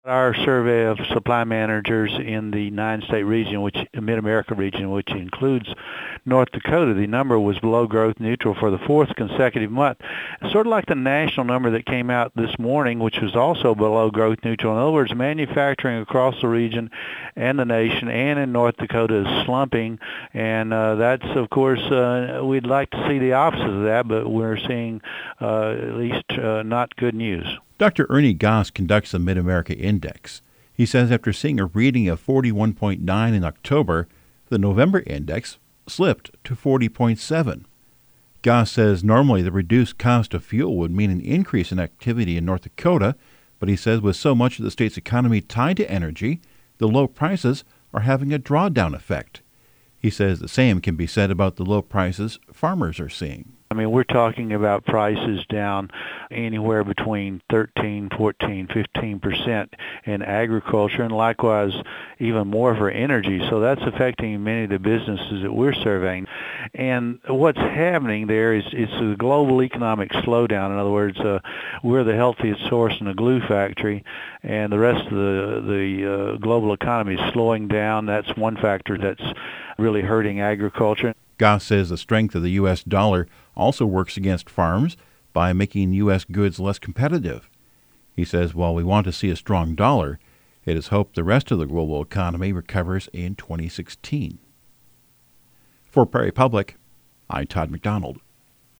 Our survey of supply managers in the 9-state region, Mid-America region, which includes North Dakota, the number was below growth neutral for the fourth consecutive month. Sort of like the national number that came out this morning, which was also below growth neutral. In other words, manufacturing across the region and the nation and in North Dakota is slumping, and that's, of course, we'd like to see the opposite of that, but we're seeing at least not good news. Dr. Ernie Goss conducts the Mid-America Index. He says after seeing a reading of 41.9 in October, the November index slipped to 40.7. Goss says normally the reduced cost of fuel would mean an increase in activity in North Dakota, but he says with so much of the state's economy tied to energy, the low prices are having a drawdown effect. He says the same can be said about the low prices farmers are seeing. I mean, we're talking about prices down anywhere between 13, 14, 15% in agriculture, and likewise even more for energy. So that's affecting many of the businesses that we're surveying. And what's happening there is it's a global economic slowdown. In other words, we're the healthiest source in a glue factory, and the rest of the global economy is slowing down. That's one factor that's really hurting agriculture. Goss says the strength of the U.S. dollar also works against farms by making U.S. goods less competitive. He says while we want to see a strong dollar, it is hoped the rest of the global economy recovers in 2016. For Prairie Public, I'm Todd McDonald.